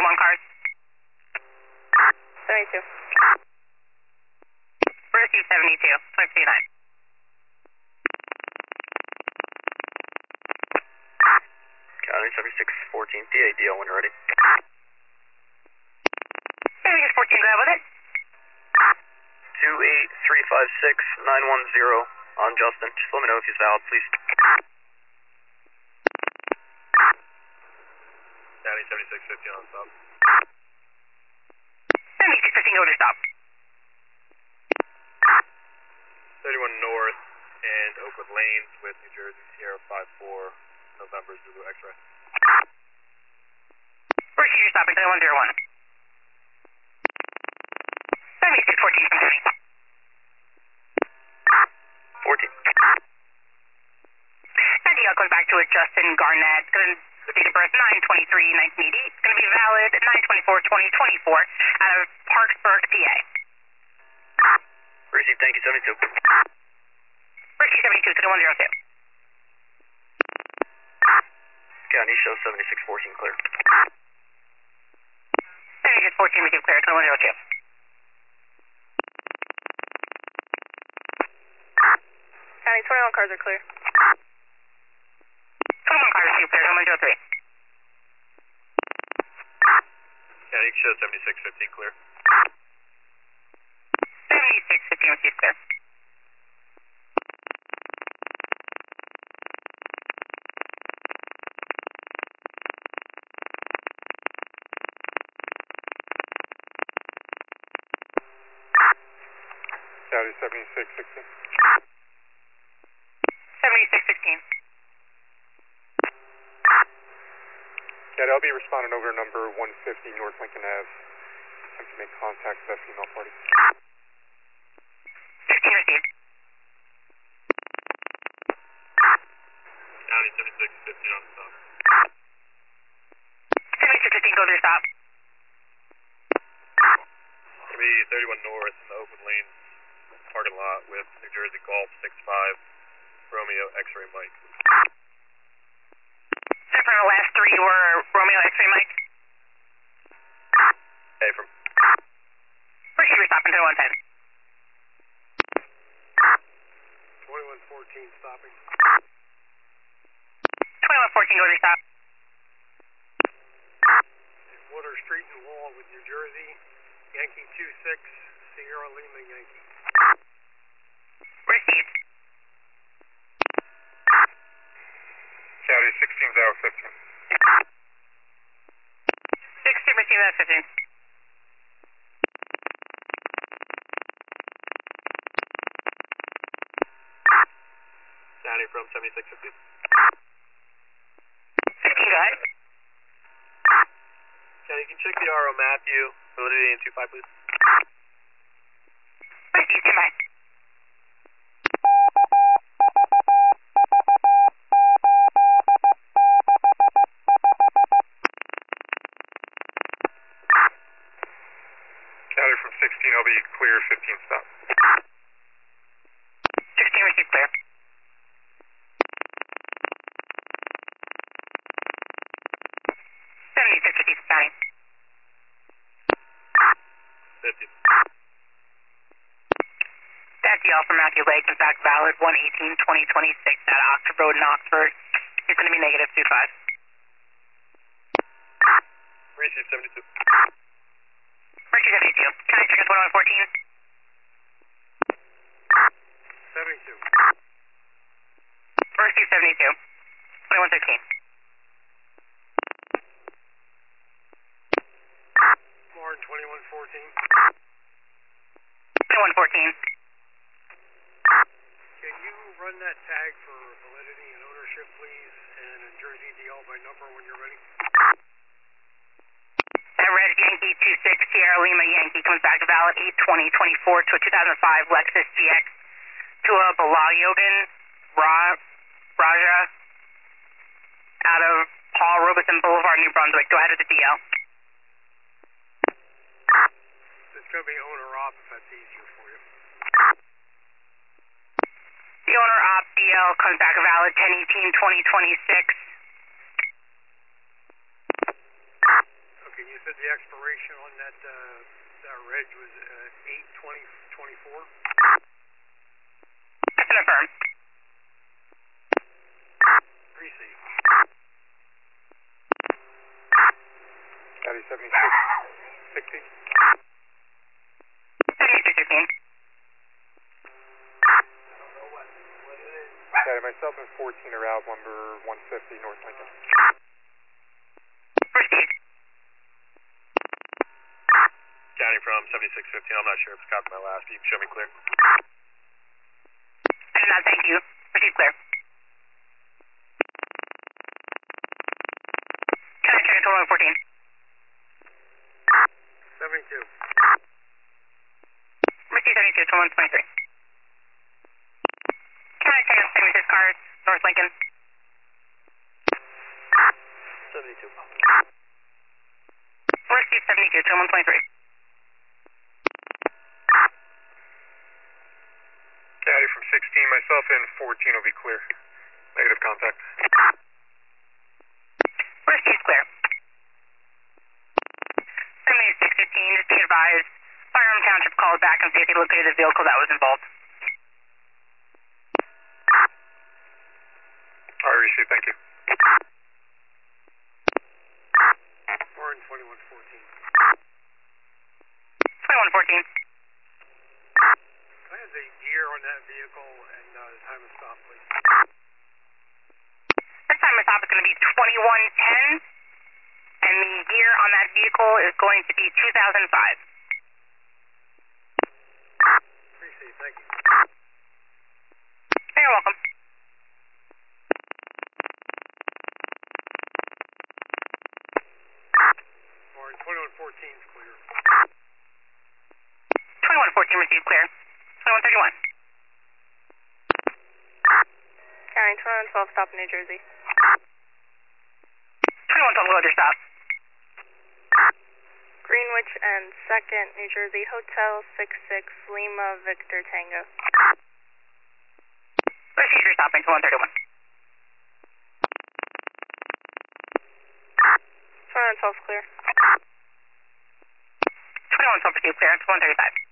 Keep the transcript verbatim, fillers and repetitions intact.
twenty-one cars. seventy-two. Receive seventy-two, twenty-two nine. County seventy-six fourteen, P A D L when you're ready. seventy-six fourteen, go ahead with it. two eight three five six nine one zero on Justin. Just let me know if he's valid, please. County seventy-six fifteen on stop. seventy-six fifteen, go to stop. thirty-one North and Oakwood Lanes with New Jersey Sierra five four, November Zulu X-ray. Receive your stopping, thirty-one zero one. seventy-six fourteen from Tony. fourteen. That D L comes back to it, Justin Garnett. Good date of birth nine twenty-three nineteen eighty. It's going to be valid nine twenty-four twenty twenty-four out of Parksburg, P A. Receive, thank you, seventy-two. Receive seventy-two, thirty-one zero two. County show seventy-six fourteen clear. seventy-six fourteen, receive clear, twenty-one zero two. County twenty-one cars are clear. twenty-one cars, receive clear, twenty-one zero three. County show seventy-six fifteen clear. seventy-six fifteen, receive clear. County seventy-six sixteen. seventy-six sixteen. County, I'll be responding over number one fifty North Lincoln Ave. Attempt to make contact with that female party. fifteen received. County seventy-six fifteen on stop. seventy-six fifteen, go to your stop. It'll be thirty-one North in the Oakwood Lanes parking lot with New Jersey Golf six five Romeo X-ray Mike. So for the last three were Romeo X-ray Mike. Hey, from Receive your stop, thirty-one ten. twenty-one fourteen stopping. twenty-one fourteen, go to your stop. Water Street and Wall with New Jersey, Yankee two six, Sierra Lima Yankee. Received. County sixteen zero fifteen. sixteen, receive that fifteen. County from seventy-six fifteen. fifteen, go ahead. County, you can check the R O Matthew, validity in two five, please. Received, stand by. County from sixteen, I'll be clear, fifteen stop. sixteen, receive clear. seventy-six fifteen, County. fifteen. That D L from Matthew Lake is back valid one eighteen twenty twenty-six at Oxford Road in Oxford. It's going to be negative two five. Receive seventy-two. Receive seventy-two. Can I check us twenty-one fourteen? seventy-two. Receive seventy-two. twenty-one thirteen. Warren twenty-one fourteen. twenty-one fourteen. Can you run that tag for validity and ownership, please, and a Jersey D L by number when you're ready? That red Yankee two six Sierra Lima Yankee comes back valid eight twenty twenty-four to a two thousand five Lexus G X to a Balayogan Ra, Raja out of Paul Robeson Boulevard, New Brunswick. Go ahead with the D L. It's going to be owner op if that's easier for you. The owner op D L comes back valid ten eighteen twenty twenty-six. Okay, you said the expiration on that uh, that reg was uh, eight twenty twenty-four? I can affirm. Receive. County seventy-six sixty. seventy-six sixteen. County, myself and fourteen are out, number one fifty North Lincoln. Received. County from seventy-six fifteen, I'm not sure if it's copied my last, but you can show me clear. I did not, thank you. Received clear. Can I check a total of fourteen? seventy-two. Received seventy-two, total one twenty-three. Can I check out seventy-six cars, North Lincoln? seventy-two. Received seventy-two, total one twenty-three. County from sixteen, myself and fourteen will be clear. Negative contact. Received clear. seventy-six fifteen, just be advised, Firearm Township called back and safety located the vehicle that was involved. All right, received, thank you. Four and twenty-one fourteen. twenty-one fourteen. Can I have the year on that vehicle and uh, the time of stop, please? This time the stop is going to be twenty-one ten, and the year on that vehicle is going to be two thousand five. Appreciate it, thank you. You're welcome. Four and twenty-one fourteen is clear. twenty-one fourteen received clear. twenty-one thirty-one. County twenty-one twelve, stop in New Jersey. twenty-one twelve, load your stop. Greenwich and second, New Jersey, Hotel six six, Lima, Victor Tango. Received your stopping, twenty-one thirty-one. twenty-one twelve clear. twenty-one twelve received clear, twenty-one thirty-five.